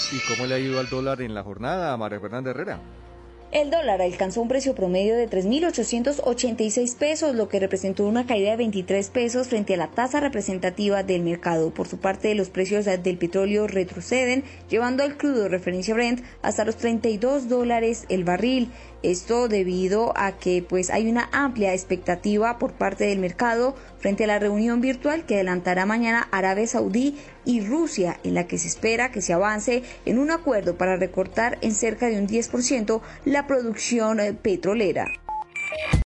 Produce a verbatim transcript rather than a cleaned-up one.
¿Y cómo le ha ido al dólar en la jornada, María Fernanda Herrera? El dólar alcanzó un precio promedio de tres mil ochocientos ochenta y seis pesos, lo que representó una caída de veintitrés pesos frente a la tasa representativa del mercado. Por su parte, los precios del petróleo retroceden, llevando al crudo referencia Brent hasta los treinta y dos dólares el barril. Esto debido a que pues hay una amplia expectativa por parte del mercado frente a la reunión virtual que adelantará mañana Arabia Saudí y Rusia, en la que se espera que se avance en un acuerdo para recortar en cerca de un diez por ciento la producción petrolera.